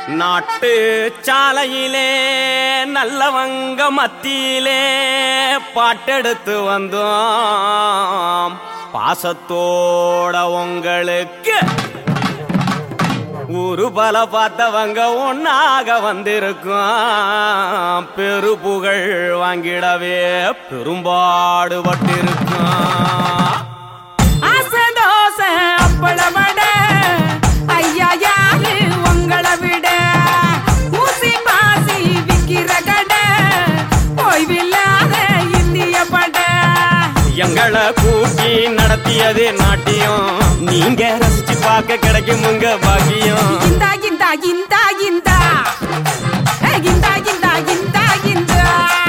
நாட்டு சாலையிலே நல்லவங்க மத்தியிலே பாட்டெடுத்து வந்தோம் பாசத்தோட உங்களுக்கு ஊரு பல பார்த்தவங்க ஒன்னாக வந்திருக்கும் பெரு புகழ் வாங்கிடவே பெரும்பாடுபட்டிருக்கும் ஆசை தோசை அப்பளவட ஐயா யாரு உங்களை விட ஊசி பாசி விக்கிற கடை ஓய்வில்லாத இந்திய பட எங்களை கூட்டி நடத்தியது நாட்டியம் நீங்க ரசிச்சு பார்க்க கிடைக்கும் உங்க பாக்கியம் இந்தா இந்தா இந்தா இந்தா இந்தா இந்தா இந்தா இந்தா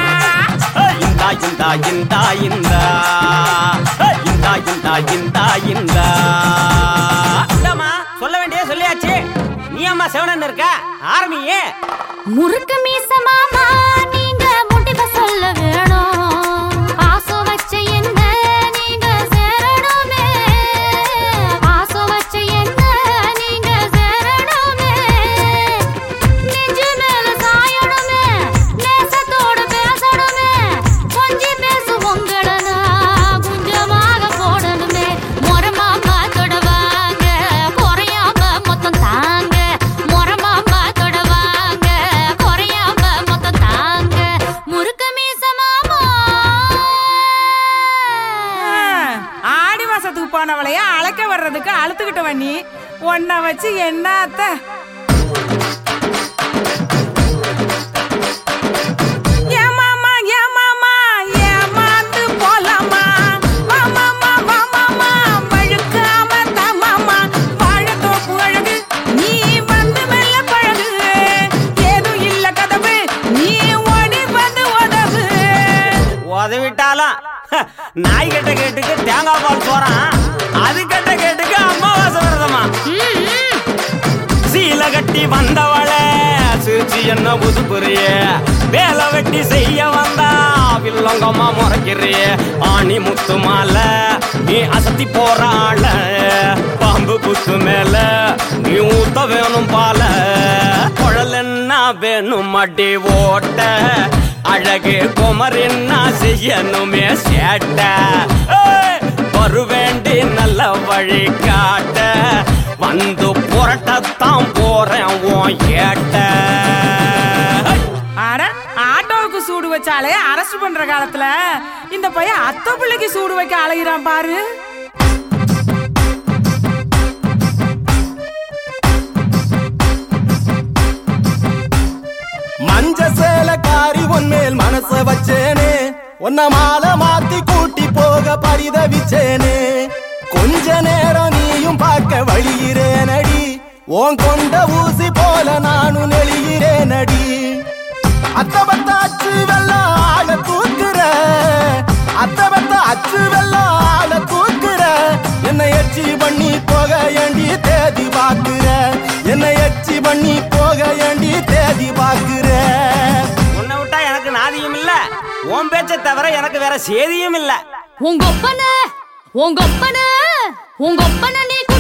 இந்தா இந்தா இந்தா இந்தா இந்தா இந்தா இந்தா இந்தாமா சொல்ல வேண்டிய சொல்லியாச்சு நீ அம்மா செவனன் இருக்க ஆரம்பியே முறுக்கு மீச மாமா நீங்க முட்டிக்க சொல்ல வேணும் ஆசை வச்ச என்ன நீங்க சேரணுமே ஆசை வச்ச என்ன நீங்க சேரணுமே நெஞ்சு மேல சாயணுமே நேசத்தோட பேசணுமே கொஞ்சி பேசு உங்களனா குஞ்சமாக போடணுமே மொரமாமா தொடவாங்க குறையாம மொத்தம் தாங்க மொரமாமா தொடவாங்க குறையாம மொத்தம் தாங்க முறுக்கு மீச மாமா ஆடி மாசத்துக்கு போனவளைய அழைக்க வர்றதுக்கு அழுத்துக்கிட்ட வண்ணி ஒன்ன வச்சு என்ன அத்த ஏமாமா ஏமாமா ஏமாந்து போலாமா மாமாமா மாமாமா வழுக்காம தமாமா வாழத்தோப்பு அழகு நீ வந்து மெல்ல பழகு ஏதும் இல்ல கதவு நீ ஓடி வந்து உதவு உதவிட்டாலும் நாய் கட்ட கேட்டுக்கு தேங்காய் பால் போறான் அது கட்ட கேட்டுக்கு அம்மாவாசை விரதமா சீல கட்டி வந்தவள சிரிச்சு என்ன புதுப்புறிய வேலை வெட்டி செய்ய வந்தா வில்லங்கம்மா முறைக்கிறிய ஆணி முத்து மால நீ அசத்தி போறாள பாம்பு புத்து மேல நீ ஊத்த வேணும் பால குழல் என்ன வேணும் அடி ஓட்ட அழகு குமர் என்ன செய்யணுமே சேட்ட வருவேண்டி நல்ல வழி காட்ட வந்து புரட்டத்தான் போறேன் உன் ஏட்ட அட ஆட்டோவுக்கு சூடு வச்சாலே அரெஸ்ட் பண்ற காலத்துல இந்த பையன் அத்தை பிள்ளைக்கு சூடு வைக்க அலைகிறான் பாரு மஞ்ச சேல காரி உன்மேல் மனச வச்சேனே உன்ன மாலை மாத்தி கூட்டி போக பரிதவிச்சேனே கொஞ்ச நேரம் நீயும் பார்க்க வழிகிறேனடி உன் கொண்ட ஊசி போல நானும் நெளிகிறேனடி அத்தபத்த அச்சு வெள்ளம் ஆள தூக்குற அத்தபத்த அச்சு வெள்ளம் ஆள தூக்குற என்னை எச்சி பண்ணி போக ஏண்டி தேதி பாக்குற என்னை எச்சி பண்ணி போக ஏண்டி தேதி பாக்குற உன்னை விட்டா எனக்கு நாதியும் இல்ல உன் பேச்சை தவிர எனக்கு வேற சேதியும் இல்ல உங்க ஒப்பன நீ